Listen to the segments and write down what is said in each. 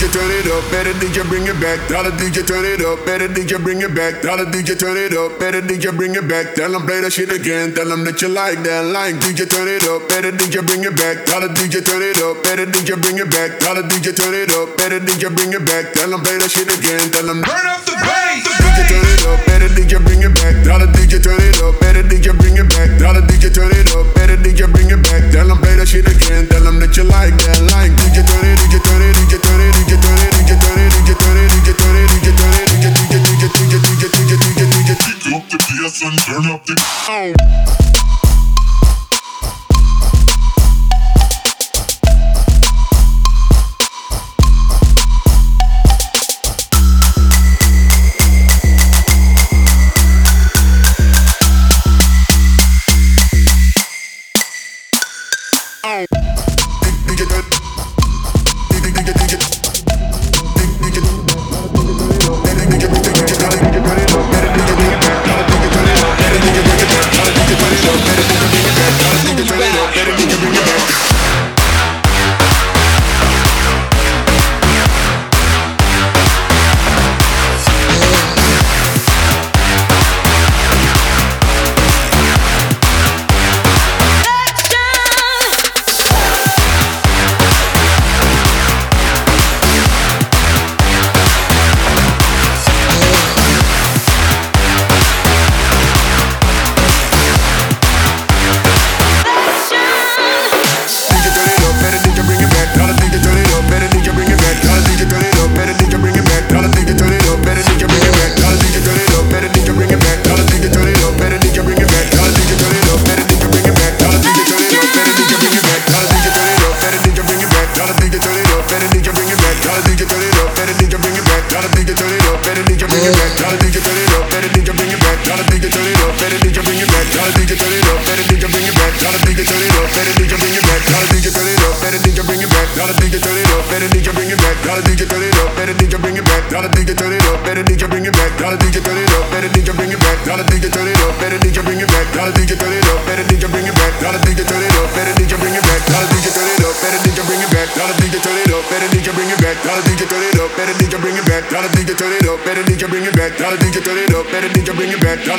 DJ turn it up, better DJ bring it back. Tell the DJ turn it up, better DJ bring it back. Tell the DJ turn it up, better DJ bring it back. Tell them play that shit again, tell them that you like that line. DJ turn it up, better DJ bring it back. Tell the DJ turn it up, better DJ bring it back. Tell the DJ turn it up, better DJ bring it back. Tell them play that shit again, tell them turn up the bass. DJ turn it up, better DJ bring it back. Tell the DJ turn it up, better DJ bring it back. Tell the DJ turn it up, better DJ bring it back. Tell them play that shit again, tell them that you like that line. DJ turn it, DJ turn it, DJ turn it, DJ turn it, DJ turn it, DJ turn it, DJ turn it, DJ turn it, DJ DJ DJ DJ DJ DJ DJ DJ Up the PS and turn up the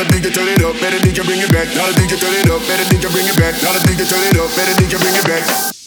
better DJ turn it up, better DJ bring it back. Tell the DJ turn it up, better DJ bring it back.